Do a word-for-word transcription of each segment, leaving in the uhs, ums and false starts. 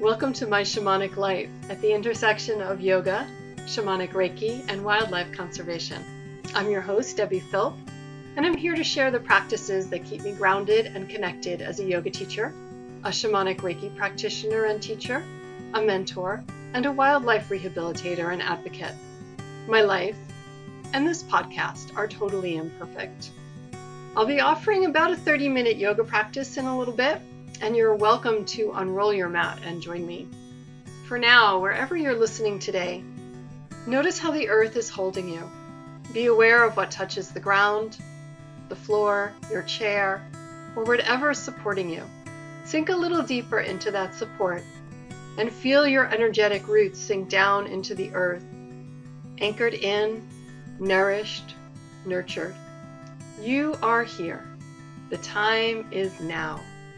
Welcome to my shamanic life at the intersection of yoga, shamanic Reiki, and wildlife conservation. I'm your host, Debbie Philp, and I'm here to share the practices that keep me grounded and connected as a yoga teacher, a shamanic Reiki practitioner and teacher, a mentor, and a wildlife rehabilitator and advocate. My life and this podcast are totally imperfect. I'll be offering about a thirty minute yoga practice in a little bit, and you're welcome to unroll your mat and join me. For now, wherever you're listening today, notice how the earth is holding you. Be aware of what touches the ground, the floor, your chair, or whatever is supporting you. Sink a little deeper into that support and feel your energetic roots sink down into the earth, anchored in, nourished, nurtured. You are here. The time is now.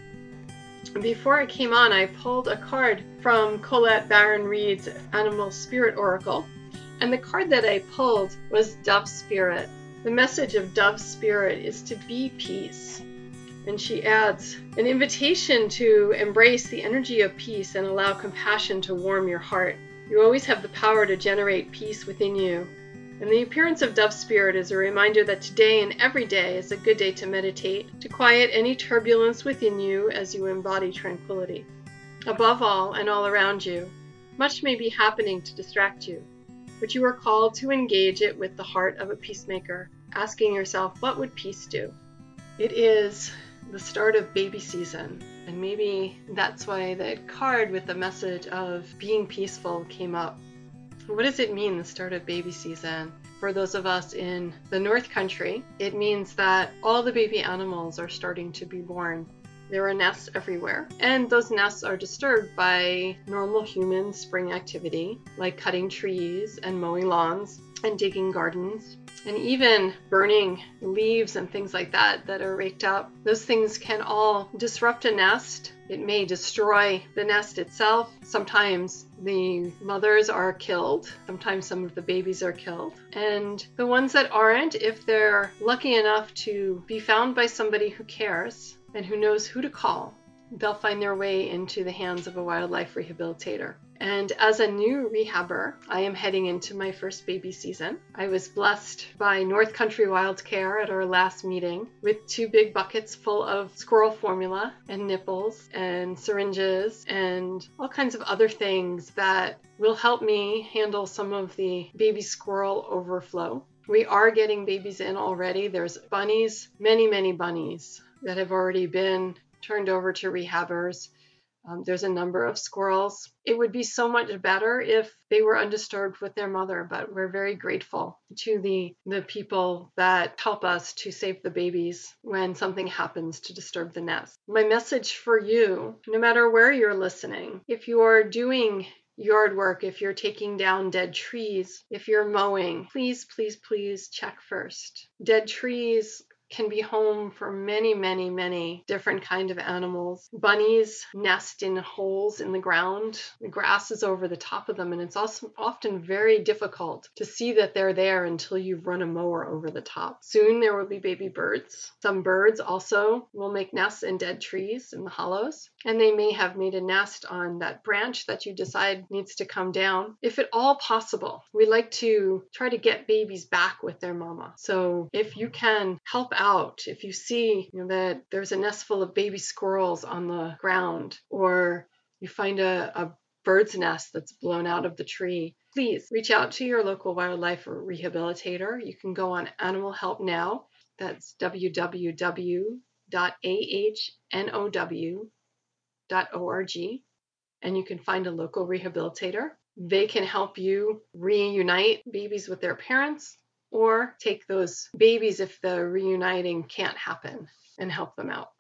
Before I came on, I pulled a card from Colette Baron Reid's Animal Spirit Oracle, and the card that I pulled was Dove Spirit. The message of Dove Spirit is to be peace. And she adds, an invitation to embrace the energy of peace and allow compassion to warm your heart. You always have the power to generate peace within you. And the appearance of Dove Spirit is a reminder that today and every day is a good day to meditate, to quiet any turbulence within you as you embody tranquility. Above all and all around you, much may be happening to distract you, but you are called to engage it with the heart of a peacemaker, asking yourself, what would peace do? It is the start of baby season, and maybe that's why the card with the message of being peaceful came up. What does it mean, the start of baby season? For those of us in the North Country, it means that all the baby animals are starting to be born. There are nests everywhere, and those nests are disturbed by normal human spring activity, like cutting trees and mowing lawns and digging gardens, and even burning leaves and things like that that are raked up. Those things can all disrupt a nest. It may destroy the nest itself. Sometimes the mothers are killed. Sometimes some of the babies are killed. And the ones that aren't, if they're lucky enough to be found by somebody who cares and who knows who to call, they'll find their way into the hands of a wildlife rehabilitator. And as a new rehabber, I am heading into my first baby season. I was blessed by North Country Wild Care at our last meeting with two big buckets full of squirrel formula and nipples and syringes and all kinds of other things that will help me handle some of the baby squirrel overflow. We are getting babies in already. There's bunnies, many, many bunnies that have already been turned over to rehabbers. Um, there's a number of squirrels. It would be so much better if they were undisturbed with their mother, but we're very grateful to the, the people that help us to save the babies when something happens to disturb the nest. My message for you, no matter where you're listening, if you're doing yard work, if you're taking down dead trees, if you're mowing, please, please, please check first. Dead trees can be home for many, many, many different kind of animals. Bunnies nest in holes in the ground. The grass is over the top of them, and it's also often very difficult to see that they're there until you've run a mower over the top. Soon there will be baby birds. Some birds also will make nests in dead trees in the hollows, and they may have made a nest on that branch that you decide needs to come down. If at all possible, we like to try to get babies back with their mama. So if you can help out, if you see you know, that there's a nest full of baby squirrels on the ground, or you find a, a bird's nest that's blown out of the tree, please reach out to your local wildlife rehabilitator. You can go on Animal Help Now. That's w w w dot a h n o w dot org, and you can find a local rehabilitator. They can help you reunite babies with their parents, or take those babies if the reuniting can't happen and help them out.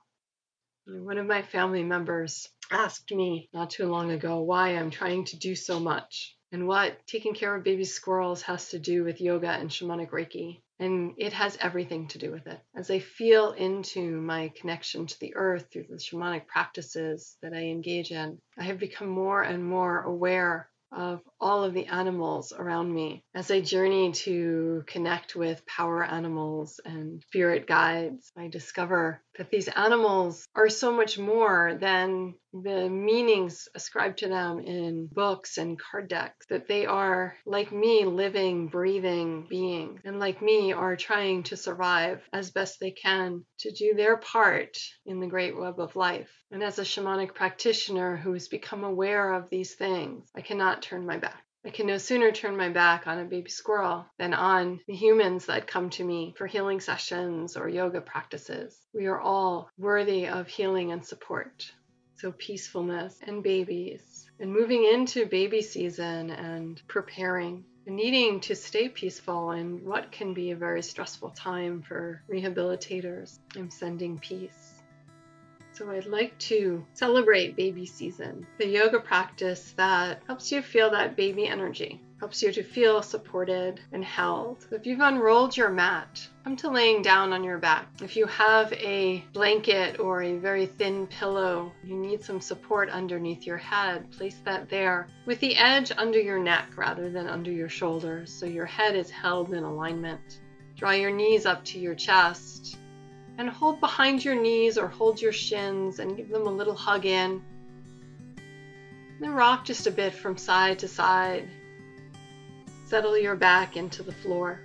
One of my family members asked me not too long ago why I'm trying to do so much and what taking care of baby squirrels has to do with yoga and shamanic Reiki. And it has everything to do with it. As I feel into my connection to the earth through the shamanic practices that I engage in, I have become more and more aware of all of the animals around me as I journey to connect with power animals and spirit guides. I discover that these animals are so much more than the meanings ascribed to them in books and card decks, that they are, like me, living, breathing beings, and like me, are trying to survive as best they can to do their part in the great web of life. And as a shamanic practitioner who has become aware of these things, I cannot turn my back. I can no sooner turn my back on a baby squirrel than on the humans that come to me for healing sessions or yoga practices. We are all worthy of healing and support. So peacefulness and babies, and moving into baby season and preparing and needing to stay peaceful in what can be a very stressful time for rehabilitators. I'm sending peace. So I'd like to celebrate baby season, the yoga practice that helps you feel that baby energy, helps you to feel supported and held. So if you've unrolled your mat, come to laying down on your back. If you have a blanket or a very thin pillow, you need some support underneath your head, place that there with the edge under your neck rather than under your shoulders, so your head is held in alignment. Draw your knees up to your chest, and hold behind your knees or hold your shins and give them a little hug in. And then rock just a bit from side to side. Settle your back into the floor.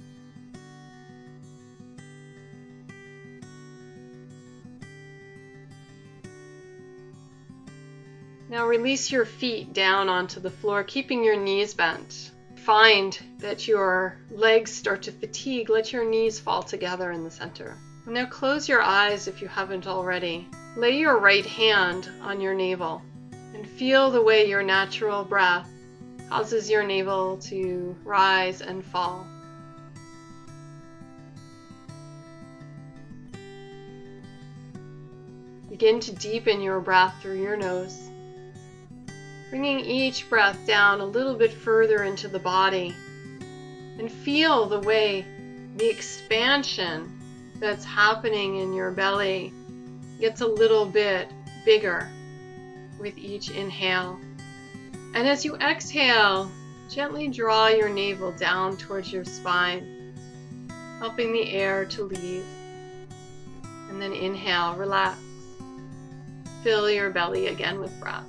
Now release your feet down onto the floor, keeping your knees bent. Find that your legs start to fatigue. Let your knees fall together in the center. Now close your eyes if you haven't already. Lay your right hand on your navel and feel the way your natural breath causes your navel to rise and fall. Begin to deepen your breath through your nose, bringing each breath down a little bit further into the body, and feel the way the expansion that's happening in your belly gets a little bit bigger with each inhale. And as you exhale, gently draw your navel down towards your spine, helping the air to leave. And then inhale, relax. Fill your belly again with breath.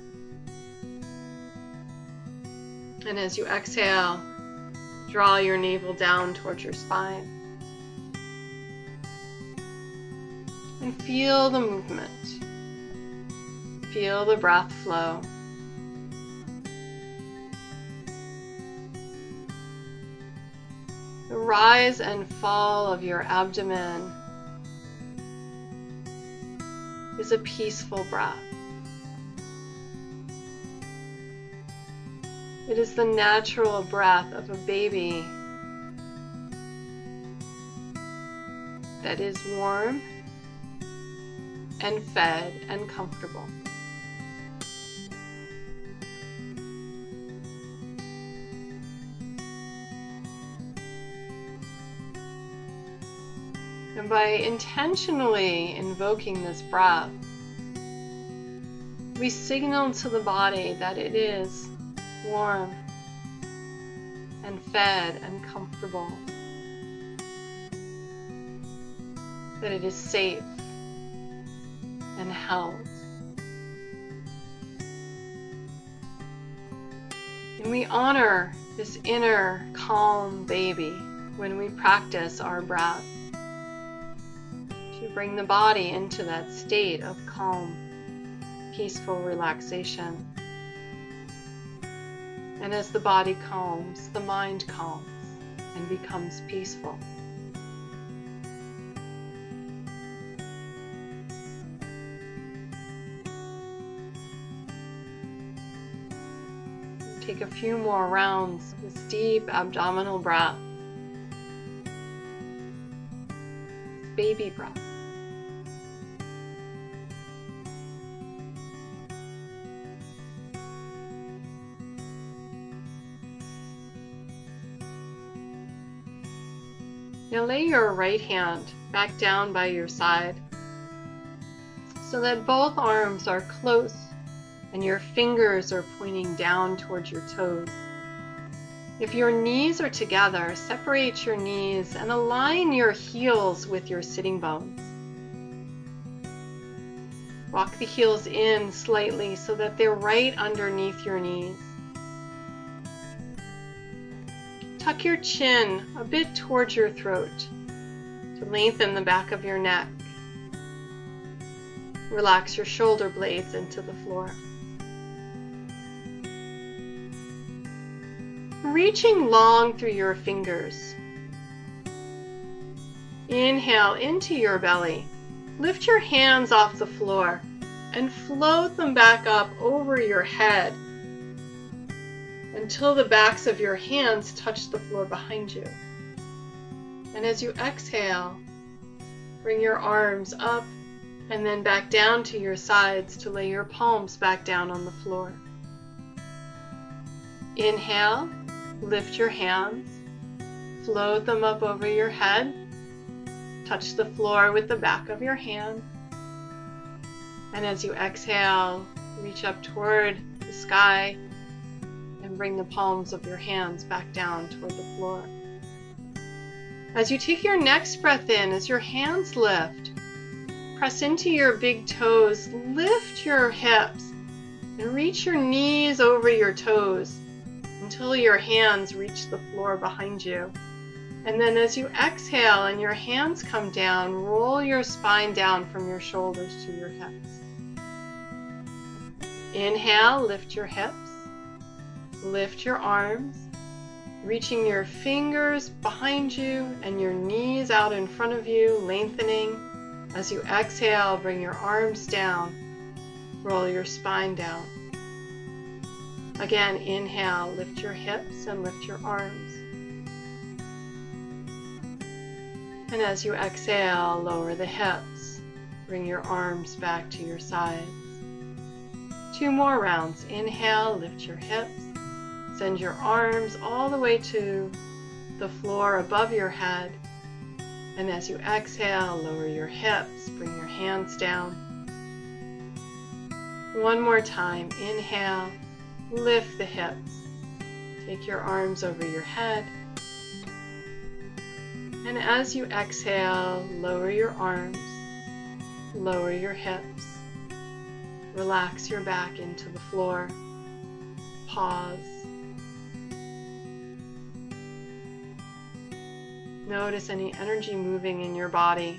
And as you exhale, draw your navel down towards your spine. And feel the movement. Feel the breath flow. The rise and fall of your abdomen is a peaceful breath. It is the natural breath of a baby that is warm and fed and comfortable. And by intentionally invoking this breath, we signal to the body that it is warm and fed and comfortable, that it is safe and held. And we honor this inner calm baby when we practice our breath, to bring the body into that state of calm, peaceful relaxation. And as the body calms, the mind calms and becomes peaceful. Take a few more rounds of this deep abdominal breath, baby breath. Now lay your right hand back down by your side so that both arms are close and your fingers are pointing down towards your toes. If your knees are together, separate your knees and align your heels with your sitting bones. Walk the heels in slightly so that they're right underneath your knees. Tuck your chin a bit towards your throat to lengthen the back of your neck. Relax your shoulder blades into the floor. Reaching long through your fingers. Inhale into your belly. Lift your hands off the floor and float them back up over your head until the backs of your hands touch the floor behind you. And as you exhale, bring your arms up and then back down to your sides to lay your palms back down on the floor. Inhale, lift your hands, float them up over your head, touch the floor with the back of your hand. And as you exhale, reach up toward the sky and bring the palms of your hands back down toward the floor. As you take your next breath in, as your hands lift, press into your big toes, lift your hips, and reach your knees over your toes until your hands reach the floor behind you. And then as you exhale and your hands come down, roll your spine down from your shoulders to your hips. Inhale, lift your hips, lift your arms, reaching your fingers behind you and your knees out in front of you, lengthening. As you exhale, bring your arms down, roll your spine down. Again, inhale, lift your hips and lift your arms. And as you exhale, lower the hips, bring your arms back to your sides. Two more rounds. Inhale, lift your hips, send your arms all the way to the floor above your head. And as you exhale, lower your hips, bring your hands down. One more time. Inhale, lift the hips, take your arms over your head. And as you exhale, lower your arms, lower your hips, relax your back into the floor, pause. Notice any energy moving in your body.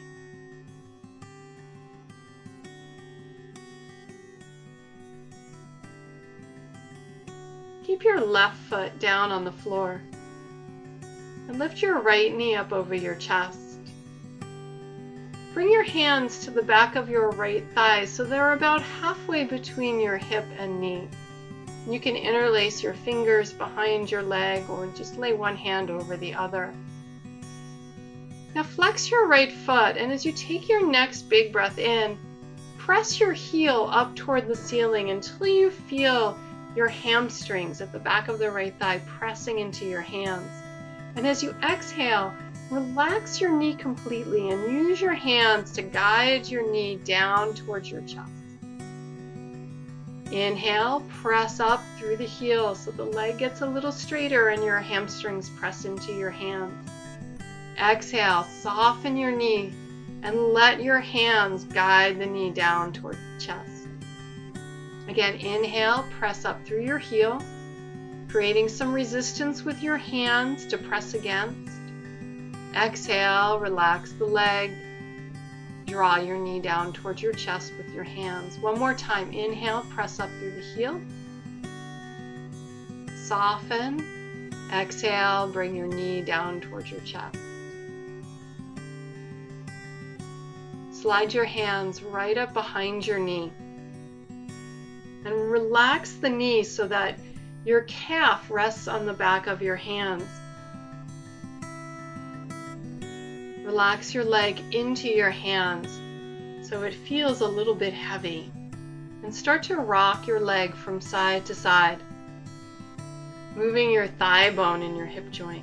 Keep your left foot down on the floor and lift your right knee up over your chest. Bring your hands to the back of your right thigh so they're about halfway between your hip and knee. You can interlace your fingers behind your leg or just lay one hand over the other. Now flex your right foot, and as you take your next big breath in, press your heel up toward the ceiling until you feel your hamstrings at the back of the right thigh pressing into your hands. And as you exhale, relax your knee completely and use your hands to guide your knee down towards your chest. Inhale, press up through the heel so the leg gets a little straighter and your hamstrings press into your hands. Exhale, soften your knee and let your hands guide the knee down toward the chest. Again, inhale, press up through your heel, creating some resistance with your hands to press against. Exhale, relax the leg, draw your knee down towards your chest with your hands. One more time, inhale, press up through the heel, soften. Exhale, bring your knee down towards your chest. Slide your hands right up behind your knee and relax the knee so that your calf rests on the back of your hands. Relax your leg into your hands so it feels a little bit heavy, and start to rock your leg from side to side, moving your thigh bone in your hip joint.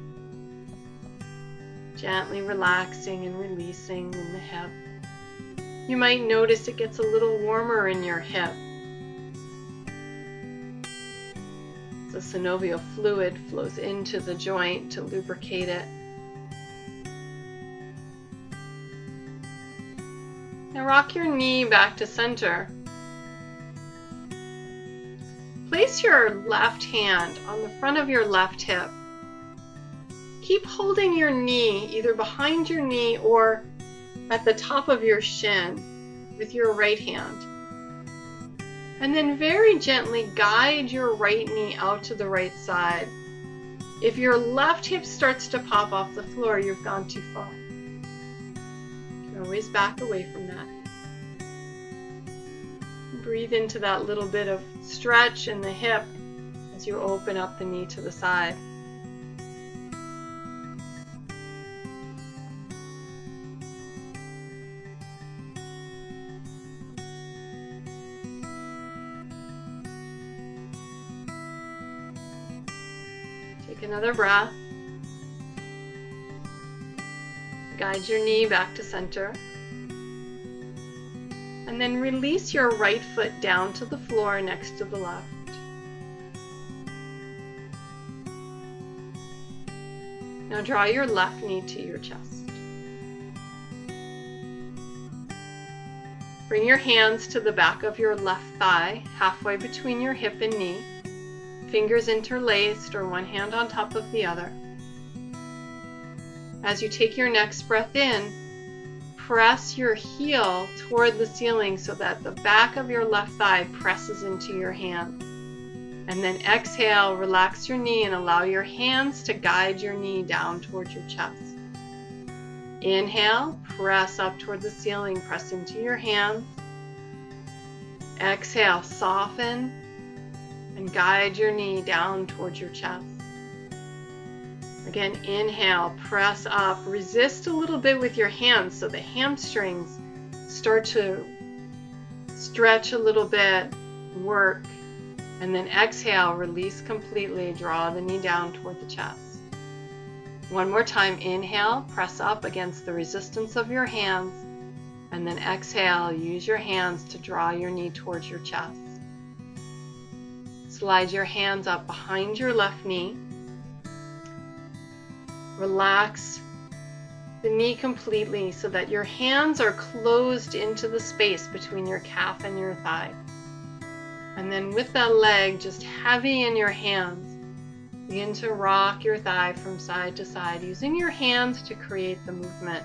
Gently relaxing and releasing in the hip. You might notice it gets a little warmer in your hip. The synovial fluid flows into the joint to lubricate it. Now Now rock your knee back to center. Place your left hand on the front of your left hip. Keep holding your knee either behind your knee or at the top of your shin with your right hand. And then very gently guide your right knee out to the right side. If your left hip starts to pop off the floor, you've gone too far. You can always back away from that. Breathe into that little bit of stretch in the hip as you open up the knee to the side. Take another breath. Guide your knee back to center. And then release your right foot down to the floor next to the left. Now draw your left knee to your chest. Bring your hands to the back of your left thigh, halfway between your hip and knee. Fingers interlaced or one hand on top of the other. As you take your next breath in, press your heel toward the ceiling so that the back of your left thigh presses into your hand. And then exhale, relax your knee and allow your hands to guide your knee down towards your chest. Inhale, press up toward the ceiling, press into your hands. Exhale, soften and guide your knee down towards your chest. Again, inhale, press up, resist a little bit with your hands so the hamstrings start to stretch a little bit, work, and then exhale, release completely, draw the knee down toward the chest. One more time, inhale, press up against the resistance of your hands, and then exhale, use your hands to draw your knee towards your chest. Slide your hands up behind your left knee. Relax the knee completely so that your hands are closed into the space between your calf and your thigh. And then with that leg just heavy in your hands, begin to rock your thigh from side to side, using your hands to create the movement.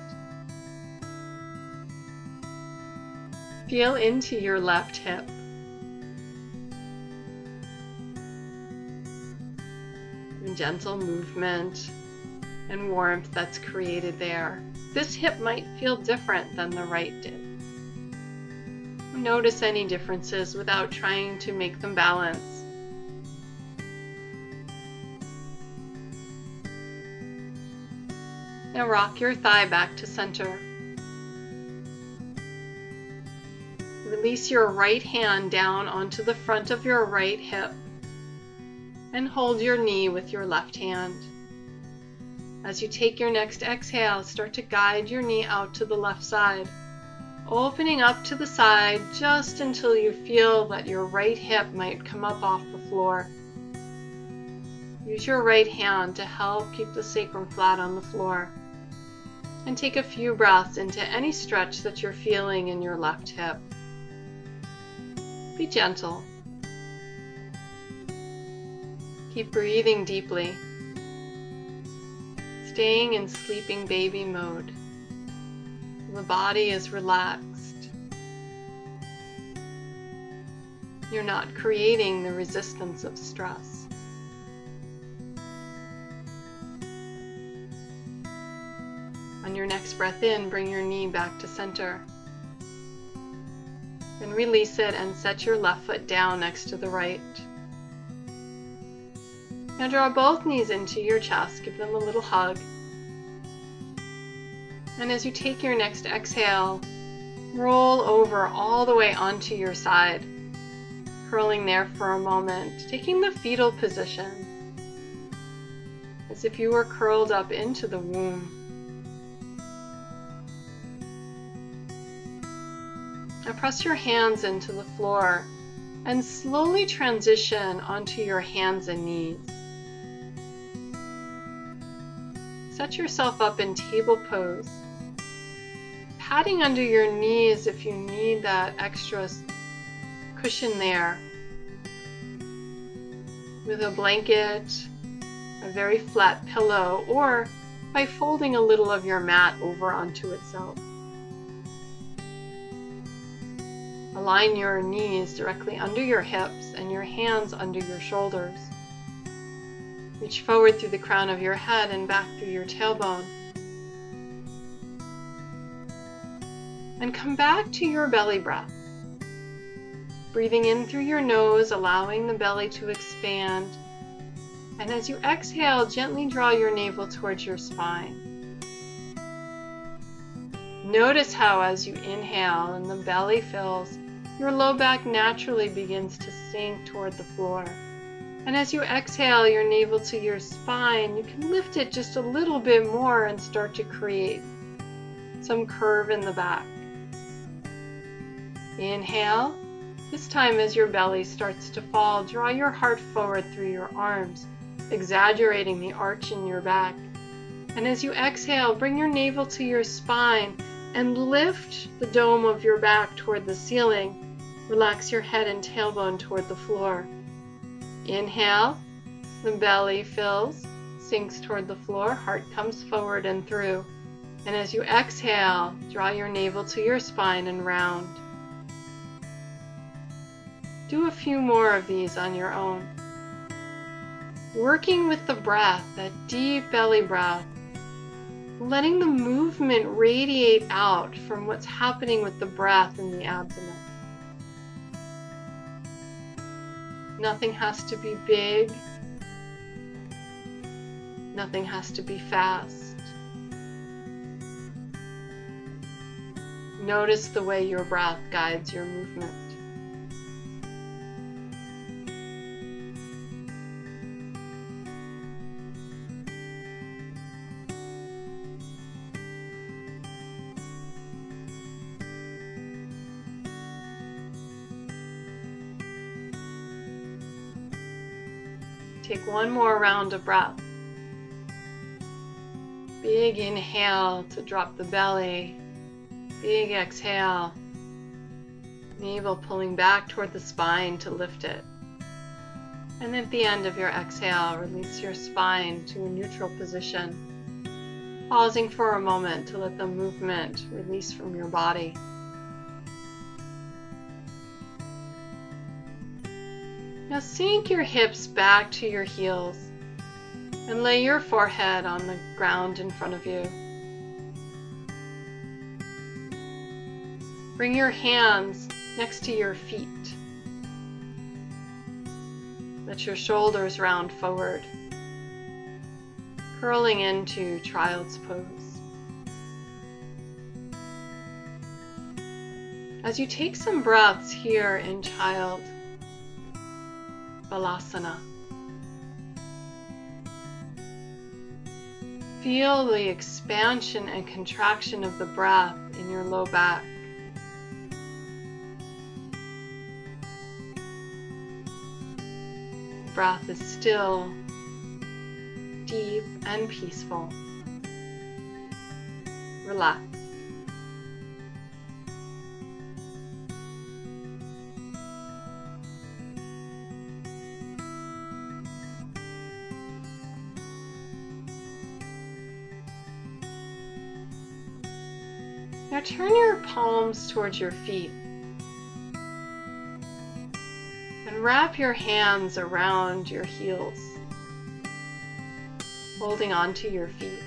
Feel into your left hip. And gentle movement and warmth that's created there. This hip might feel different than the right did. Notice any differences without trying to make them balance. Now rock your thigh back to center. Release your right hand down onto the front of your right hip and hold your knee with your left hand. As you take your next exhale, start to guide your knee out to the left side, opening up to the side just until you feel that your right hip might come up off the floor. Use your right hand to help keep the sacrum flat on the floor. And take a few breaths into any stretch that you're feeling in your left hip. Be gentle. Keep breathing deeply. Staying in sleeping baby mode. The body is relaxed. You're not creating the resistance of stress. On your next breath in, bring your knee back to center. Then release it and set your left foot down next to the right. Now draw both knees into your chest, give them a little hug. And as you take your next exhale, roll over all the way onto your side, curling there for a moment, taking the fetal position, as if you were curled up into the womb. Now press your hands into the floor and slowly transition onto your hands and knees. Set yourself up in table pose. patting under your knees if you need that extra cushion there, with a blanket, a very flat pillow, or by folding a little of your mat over onto itself. Align your knees directly under your hips and your hands under your shoulders. Reach forward through the crown of your head and back through your tailbone. And come back to your belly breath. Breathing in through your nose, allowing the belly to expand. And as you exhale, gently draw your navel towards your spine. Notice how as you inhale and the belly fills, your low back naturally begins to sink toward the floor. And as you exhale your navel to your spine, you can lift it just a little bit more and start to create some curve in the back. Inhale. This time as your belly starts to fall, draw your heart forward through your arms, exaggerating the arch in your back. And as you exhale, bring your navel to your spine and lift the dome of your back toward the ceiling. Relax your head and tailbone toward the floor. Inhale, the belly fills, sinks toward the floor, heart comes forward and through. And as you exhale, draw your navel to your spine and round. Do a few more of these on your own. Working with the breath, that deep belly breath, letting the movement radiate out from what's happening with the breath in the abdomen. Nothing has to be big. Nothing has to be fast. Notice the way your breath guides your movement. Take one more round of breath. Big inhale to drop the belly. Big exhale. Navel pulling back toward the spine to lift it. And at the end of your exhale, release your spine to a neutral position, pausing for a moment to let the movement release from your body. Now sink your hips back to your heels and lay your forehead on the ground in front of you. Bring your hands next to your feet. Let your shoulders round forward, curling into child's pose. As you take some breaths here in child Balasana, feel the expansion and contraction of the breath in your low back. The breath is still, deep, and peaceful. Relax. Now turn your palms towards your feet and wrap your hands around your heels, holding onto your feet.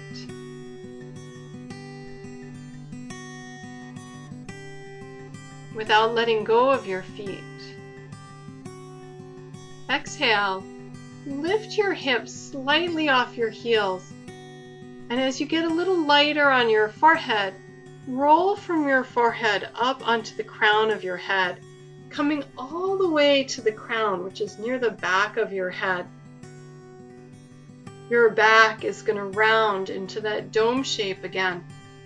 Without letting go of your feet. Exhale, lift your hips slightly off your heels, and as you get a little lighter on your forehead, roll from your forehead up onto the crown of your head, coming all the way to the crown, which is near the back of your head. Your back is going to round into that dome shape again.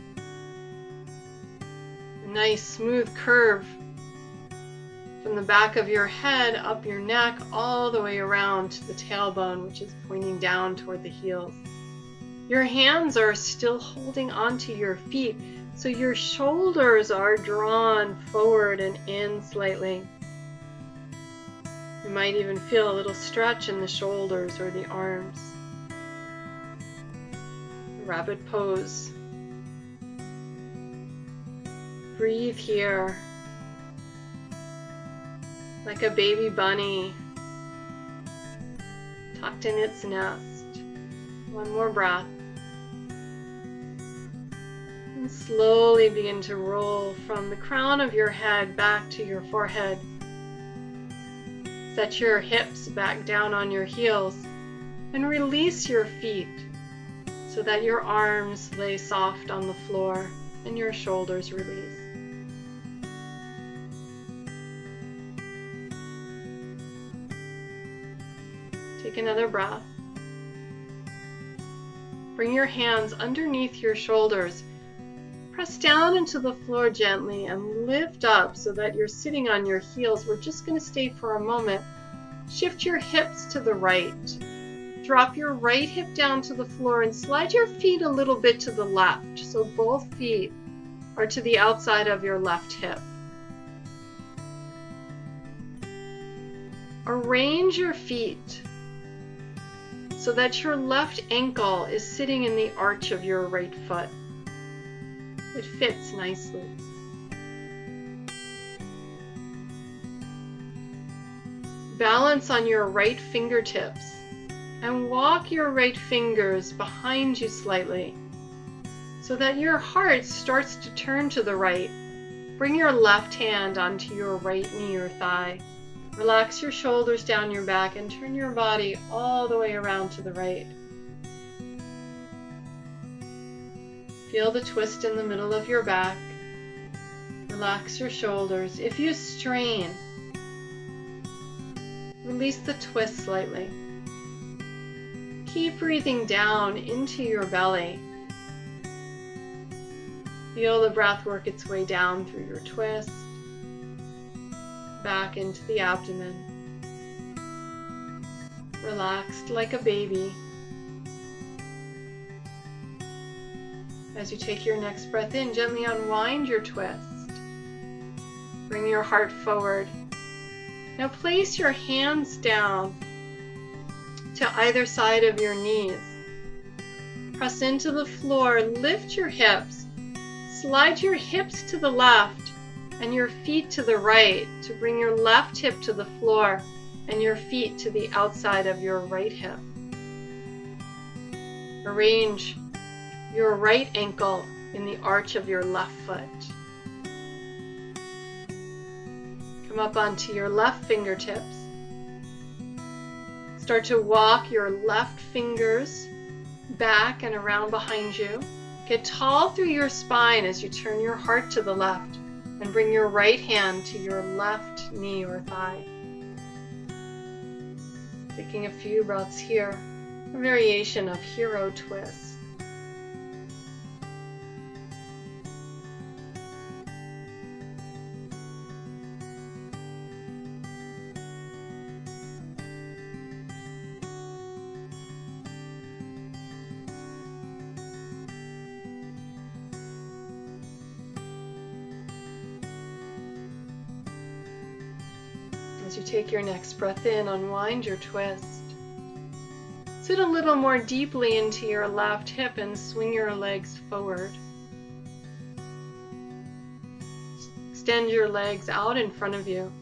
A nice smooth curve from the back of your head, up your neck, all the way around to the tailbone, which is pointing down toward the heels. Your hands are still holding onto your feet, So your shoulders are drawn forward and in slightly. You might even feel a little stretch in the shoulders or the arms. Rabbit pose. Breathe here, like a baby bunny tucked in its nest. One more breath. And slowly begin to roll from the crown of your head back to your forehead. Set your hips back down on your heels and release your feet so that your arms lay soft on the floor and your shoulders release. Take another breath. Bring your hands underneath your shoulders. Press down into the floor gently and lift up so that you're sitting on your heels. We're just going to stay for a moment. Shift your hips to the right. Drop your right hip down to the floor and slide your feet a little bit to the left. So both feet are to the outside of your left hip. Arrange your feet so that your left ankle is sitting in the arch of your right foot. It fits nicely. Balance on your right fingertips and walk your right fingers behind you slightly so that your heart starts to turn to the right. Bring your left hand onto your right knee or thigh. Relax your shoulders down your back and turn your body all the way around to the right. Feel the twist in the middle of your back. Relax your shoulders. If you strain, release the twist slightly. Keep breathing down into your belly. Feel the breath work its way down through your twist, back into the abdomen. Relaxed like a baby. As you take your next breath in, gently unwind your twist. Bring your heart forward. Now place your hands down to either side of your knees. Press into the floor, lift your hips. Slide your hips to the left and your feet to the right to bring your left hip to the floor and your feet to the outside of your right hip. Arrange your right ankle in the arch of your left foot. Come up onto your left fingertips. Start to walk your left fingers back and around behind you. Get tall through your spine as you turn your heart to the left and bring your right hand to your left knee or thigh. Taking a few breaths here, a variation of hero twist. As you take your next breath in, unwind your twist. Sit a little more deeply into your left hip and swing your legs forward. Extend your legs out in front of you.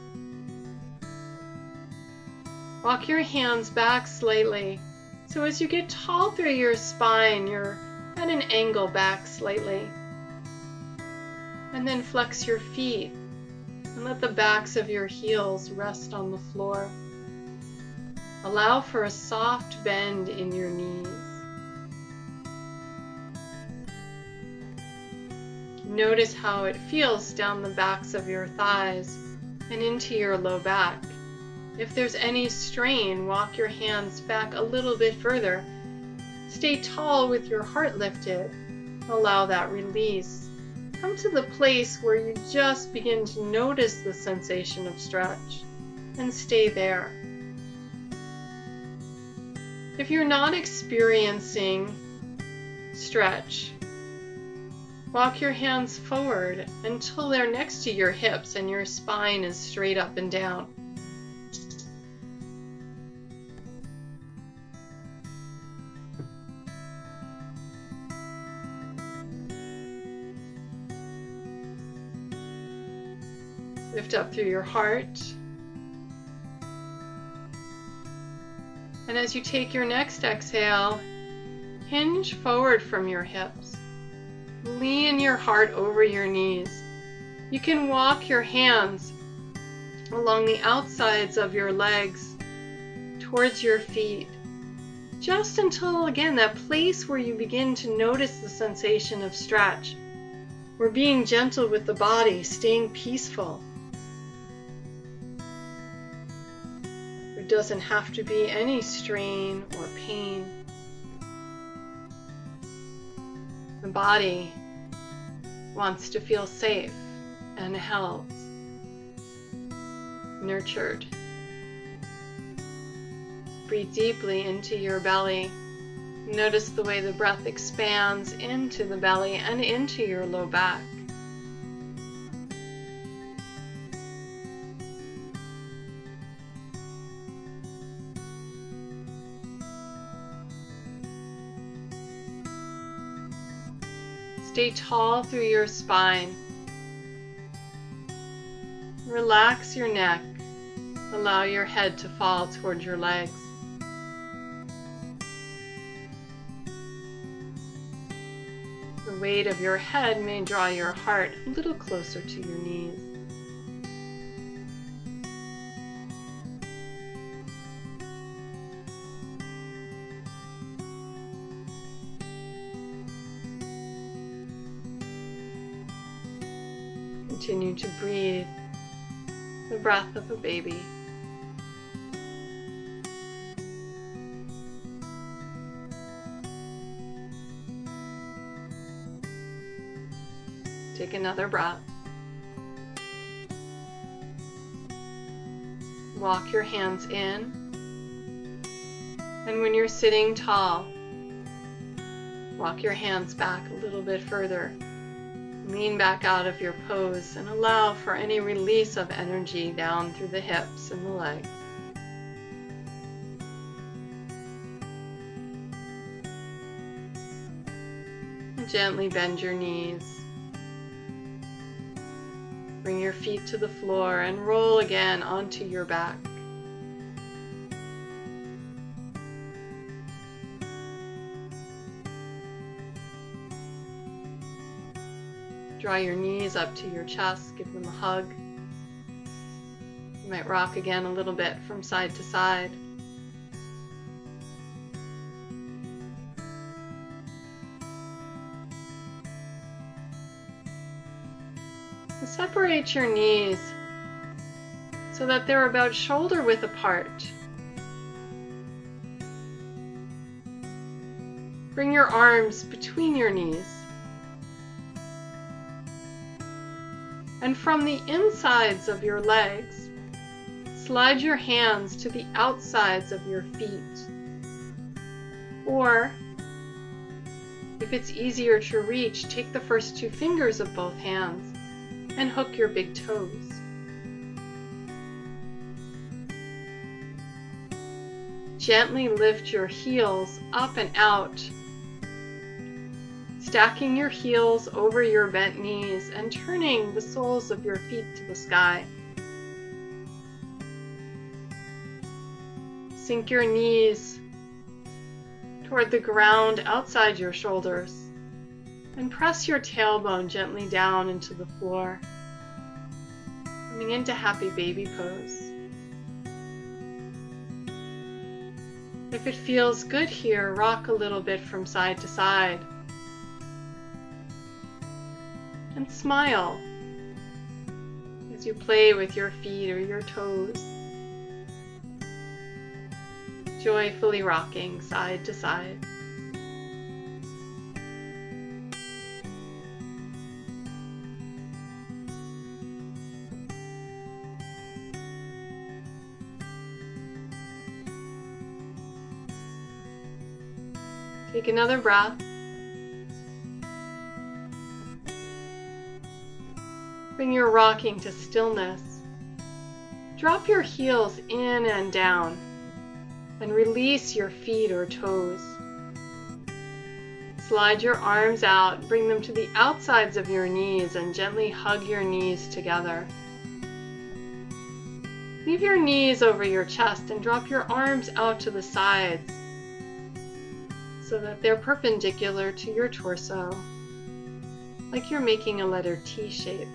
Walk your hands back slightly. So as you get tall through your spine, you're at an angle back slightly. And then flex your feet. And let the backs of your heels rest on the floor. Allow for a soft bend in your knees. Notice how it feels down the backs of your thighs and into your low back. If there's any strain, walk your hands back a little bit further. Stay tall with your heart lifted. Allow that release. Come to the place where you just begin to notice the sensation of stretch and stay there. If you're not experiencing stretch, Walk your hands forward until they're next to your hips and your spine is straight up and down. Lift up through your heart. And as you take your next exhale, hinge forward from your hips. Lean your heart over your knees. You can walk your hands along the outsides of your legs towards your feet, just until, again, that place where you begin to notice the sensation of stretch. We're being gentle with the body, staying peaceful. There doesn't have to be any strain or pain. The body wants to feel safe and held, nurtured. Breathe deeply into your belly. Notice the way the breath expands into the belly and into your low back. Stay tall through your spine. Relax your neck. Allow your head to fall towards your legs. The weight of your head may draw your heart a little closer to your knees. Continue to breathe the breath of a baby. Take another breath. Walk your hands in. And when you're sitting tall, walk your hands back a little bit further. Lean back out of your pose and allow for any release of energy down through the hips and the legs. And gently bend your knees. Bring your feet to the floor and roll again onto your back. Draw your knees up to your chest, give them a hug. You might rock again a little bit from side to side. And separate your knees so that they're about shoulder width apart. Bring your arms between your knees. And from the insides of your legs, slide your hands to the outsides of your feet. Or, if it's easier to reach, take the first two fingers of both hands and hook your big toes. Gently lift your heels up and out, stacking your heels over your bent knees and turning the soles of your feet to the sky. Sink your knees toward the ground outside your shoulders and press your tailbone gently down into the floor, coming into happy baby pose. If it feels good here, rock a little bit from side to side. And smile as you play with your feet or your toes, joyfully rocking side to side. Take another breath. Bring your rocking to stillness. Drop your heels in and down and release your feet or toes. Slide your arms out, bring them to the outsides of your knees and gently hug your knees together. Leave your knees over your chest and drop your arms out to the sides so that they're perpendicular to your torso, like you're making a letter T shape.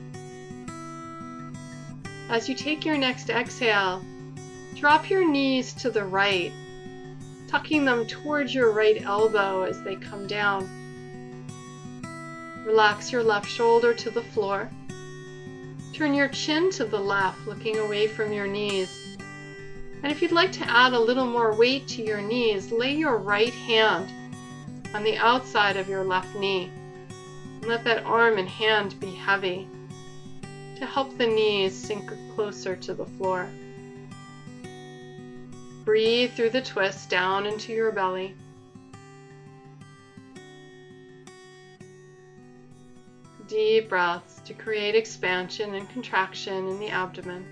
As you take your next exhale, drop your knees to the right, tucking them towards your right elbow as they come down. Relax your left shoulder to the floor. Turn your chin to the left, looking away from your knees. And if you'd like to add a little more weight to your knees, lay your right hand on the outside of your left knee. And let that arm and hand be heavy to help the knees sink closer to the floor. Breathe through the twist down into your belly. Deep breaths to create expansion and contraction in the abdomen.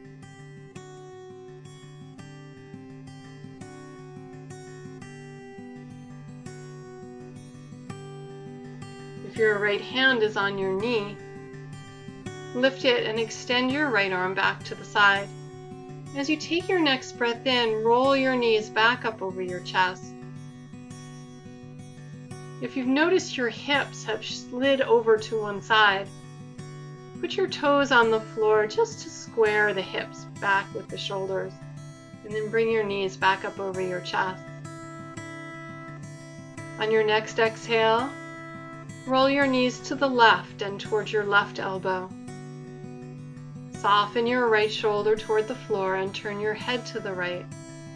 If your right hand is on your knee, lift it and extend your right arm back to the side. As you take your next breath in, roll your knees back up over your chest. If you've noticed your hips have slid over to one side, put your toes on the floor just to square the hips back with the shoulders, and then bring your knees back up over your chest. On your next exhale, roll your knees to the left and towards your left elbow. Soften your right shoulder toward the floor and turn your head to the right.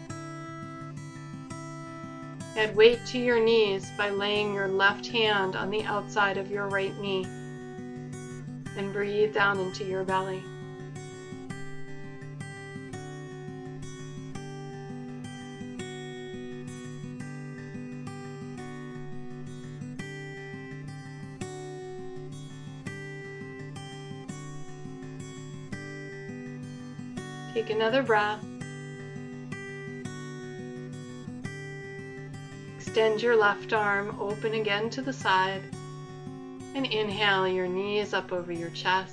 Add weight to your knees by laying your left hand on the outside of your right knee and breathe down into your belly. Take another breath. Extend your left arm open again to the side and inhale your knees up over your chest.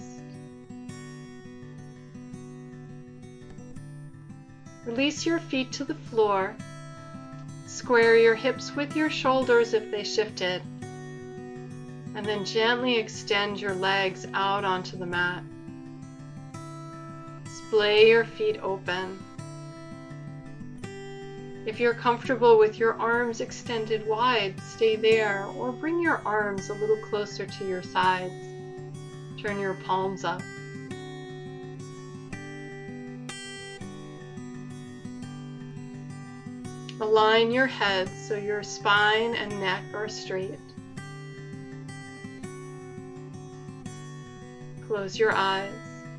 Release your feet to the floor. Square your hips with your shoulders if they shifted, and then gently extend your legs out onto the mat. Splay your feet open. If you're comfortable with your arms extended wide, stay there, or bring your arms a little closer to your sides. Turn your palms up. Align your head so your spine and neck are straight. Close your eyes.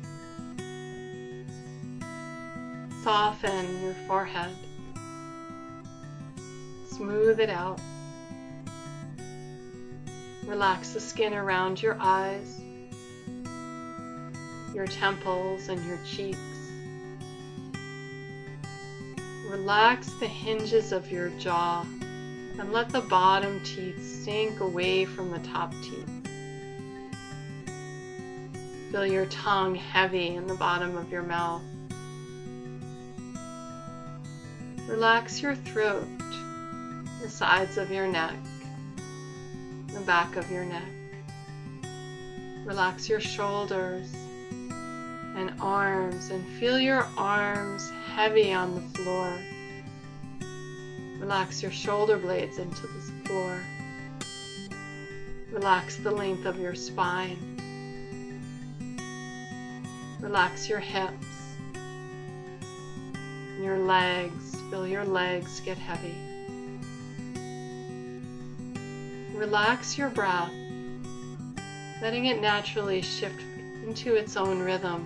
Soften your forehead. Smooth it out. Relax the skin around your eyes, your temples, and your cheeks. Relax the hinges of your jaw and let the bottom teeth sink away from the top teeth. Feel your tongue heavy in the bottom of your mouth. Relax your throat, the sides of your neck, the back of your neck. Relax your shoulders and arms and feel your arms heavy on the floor. Relax your shoulder blades into the floor. Relax the length of your spine. Relax your hips. Your legs, feel your legs get heavy. Relax your breath, letting it naturally shift into its own rhythm.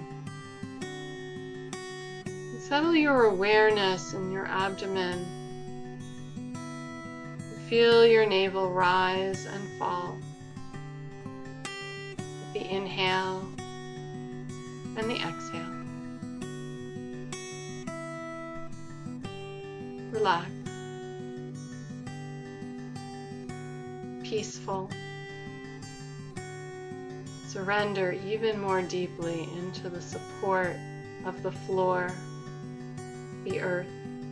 And settle your awareness in your abdomen. Feel your navel rise and fall. With the inhale and the exhale. Relax, peaceful. Surrender even more deeply into the support of the floor, the earth.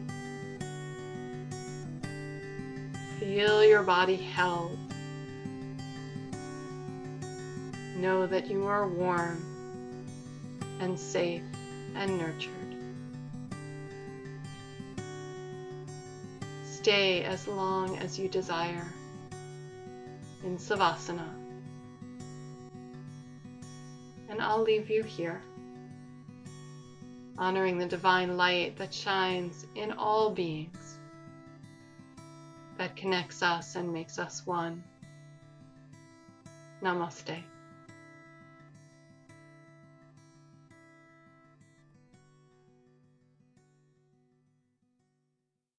Feel your body held. Know that you are warm and safe and nurtured. Stay as long as you desire in Savasana. And I'll leave you here, honoring the divine light that shines in all beings, that connects us and makes us one. Namaste.